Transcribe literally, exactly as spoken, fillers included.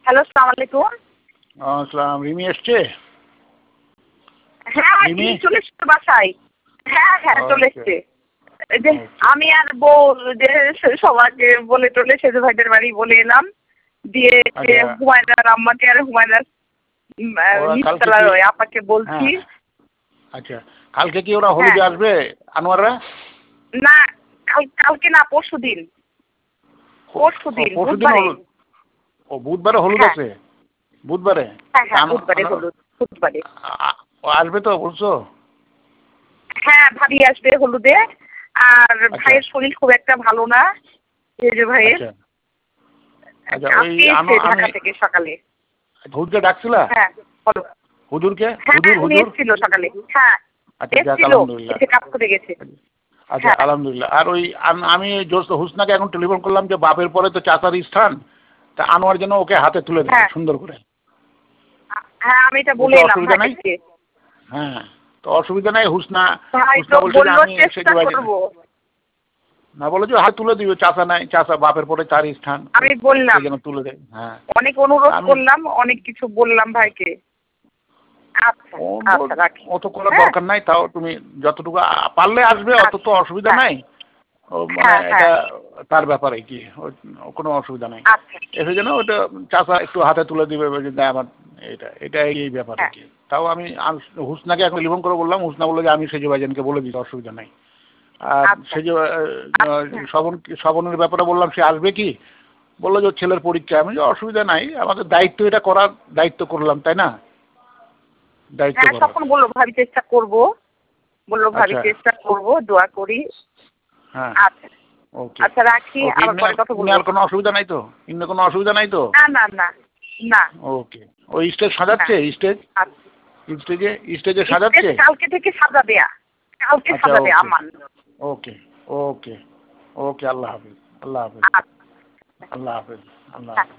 Hello, আসসালামু আলাইকুম। আসসালাম, রিমি এসছে? হ্যাঁ, রিমি? রিমি চলে এসছে বাসায়। হ্যাঁ, হ্যাঁ, চলে ওকে, এসছে। এই যে ওকে। আমি আর বউ যে স সবাইকে বলে টলে সেজু ভাইদের বাড়ি বলে এলাম। দিয়ে যে আচ্ছা, হুমায়রার আম্মাকে আর হুমায়রার উম আ ওরা কালকে নিচতলার কি ওই আপাকে বলছি। হ্যাঁ, আচ্ছা। কালকে কি ওরা হ্যাঁ, হলুদে আসবে আনোয়াররা? না কাল কালকে না পরশুদিন। ও ও পরশুদিন পরশুদিন বুধবারে। হলুদ। ও বুধবারে হলুদ হ্যাঁ, আছে? বুধবারে? হ্যাঁ, তা হ্যাঁ, আনো বুধবারে আনো হলুদ, বুধবারে। আ আ ও আসবে তো বলছো? হ্যাঁ, ভাবি আসবে হলুদে। আর আচ্ছা, ভাইয়ের শরীর খুব একটা ভালো না। সেজু ভাইয়ের। আচ্ছা, আচ্ছা। ওই আজকে আনো এসছে আমি ঢাকা থেকে সকালে। হুজুরকে ডাকছিলা? হ্যাঁ, বলো। হুজুরকে? হ্যাঁ, হুজুর, উনি হুজুর? এসছিল সকালে। হ্যাঁ, আচ্ছা, যাক এসছিল। আলহামদুলিল্লাহ। এসে কাজ করে গেছে। আচ্ছা, হ্যাঁ, আলহামদুলিল্লাহ। আর ওই আম আমি জোস হুসনাকে এখন টেলিফোন করলাম যে বাপের পরে তো চাচার স্থান। তা আনোয়ার যেন ওকে হাতে তুলে দেয় হ্যাঁ, সুন্দর করে। আ হ্যাঁ, আমি এটা বলে বলছে এলাম অসুবিধা নাই? ভাইকে। হ্যাঁ। তো অসুবিধা নাই হুসনা ভাই তো হুসনা বলছে যে বলল আমি চেষ্টা সেজু ভাই করব। না বলে যে হাত তুলে দিবে চাচা নাই, চাচা বাপের পরে তার স্থান। আমি সে বললাম। যেন তুলে দেয়। হ্যাঁ। অনেক অনুরোধ আমি করলাম, অনেক কিছু বললাম ভাইকে। আচ্ছা, অনুরোধ আচ্ছা রাখি। অত করার হ্যাঁ, দরকার নাই। তাও তুমি যতটুকু আ পারলে আসবে, অত তো আচ্ছা, অসুবিধা হ্যাঁ, নাই। ও মানে হ্যাঁ, এটা হ্যাঁ, তার ব্যাপারে কি ও ও কোনো অসুবিধা নাই। আচ্ছা, এসে যেন ওটা চাচা একটু হাতে তুলে দিবে যে দেয় আমার এটা, এটা এই ব্যাপার হ্যাঁ, আরকি। তাও আমি আম হুসনাকে এখন টেলিফোন করে বললাম, হুসনা বলল যে আমি সেজু ভাইজানকে বলে দিচ্ছি অসুবিধা নাই। আর আচ্ছা, সেজু আ আ আচ্ছা, শ্রবণ শ্রবণের ব্যাপারে বললাম সে আসবে কি? বলল যে ওর ছেলের পরীক্ষা। আমি যে অসুবিধা নাই। আমাদের দায়িত্ব এটা করার, দায়িত্ব করলাম, তাই না? দায়িত্ব হ্যাঁ, করার। তখন বলল ভাবি চেষ্টা করব। বলল ভাবি আচ্ছা, চেষ্টা করব, দোয়া করি। হ্যাঁ, আচ্ছা, ওকে। আচ্ছা রাখি, ওকে, আবার ইমনে পরে কথা ইমনে বলবো। আর কোনো অসুবিধা নাই তো? ইমনে কোনো অসুবিধা নাই তো? না, না, না, না, ওকে। ওই স্টেজ না। সাজাচ্ছে? স্টেজ? আচ্ছা। স্টেজে স্টেজে স্টেজ সাজাচ্ছে? কালকে থেকে সাজাবে। কালকে আচ্ছা, সাজাবে ওকে, আমান। ওকে, ওকে, ওকে। আল্লাহ হাফেজ, আল্লাহ হাফেজ, আচ্ছা, আল্লাহ হাফেজ, আল্লাহ হ্যাঁ। হাফেজ।